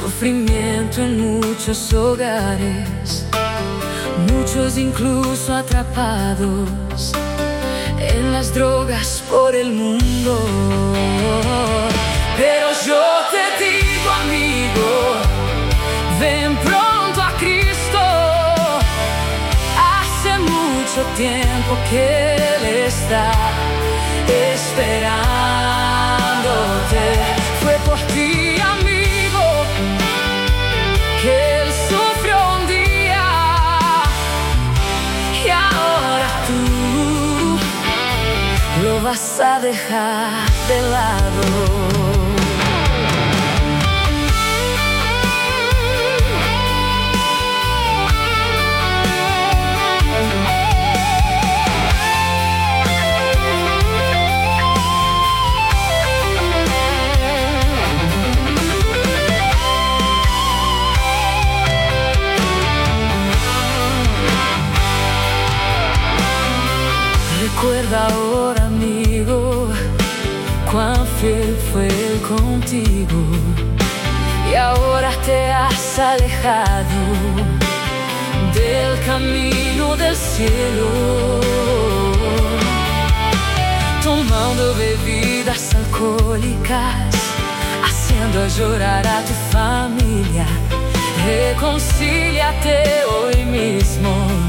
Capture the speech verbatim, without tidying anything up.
sufrimiento en muchos hogares, muchos incluso atrapados en las drogas por el mundo. Pero yo te digo, amigo, ven pronto a Cristo. Hace mucho tiempo que Él está esperándote. Fue por ti, amigo, que Él sufrió un día, y ahora tú lo vas a dejar de lado. Recuerda ahora, amigo, cuán fiel fue Él contigo, y ahora te has alejado del camino del cielo, tomando bebidas alcohólicas, haciendo llorar a tu familia. Reconcíliate hoy mismo